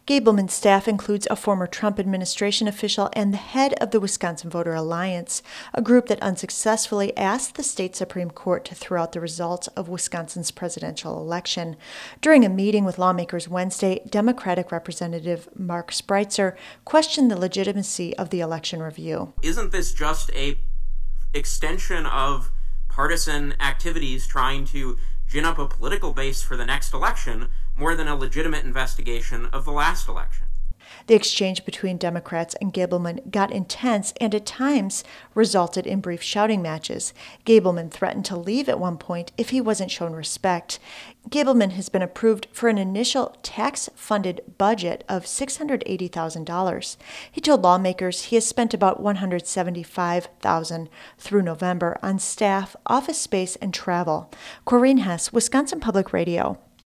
Gableman's staff includes a former Trump administration official and the head of the Wisconsin Voter Alliance, a group that unsuccessfully asked the state Supreme Court to throw out the results of Wisconsin's presidential election. During a meeting with lawmakers Wednesday, Democratic Representative Mark Spreitzer questioned the legitimacy of the election review. Isn't this just a extension of partisan activities trying to gin up a political base for the next election more than a legitimate investigation of the last election? The exchange between Democrats and Gableman got intense and at times resulted in brief shouting matches. Gableman threatened to leave at one point if he wasn't shown respect. Gableman has been approved for an initial tax-funded budget of $680,000. He told lawmakers he has spent about $175,000 through November on staff, office space, and travel. Corrine Hess, Wisconsin Public Radio.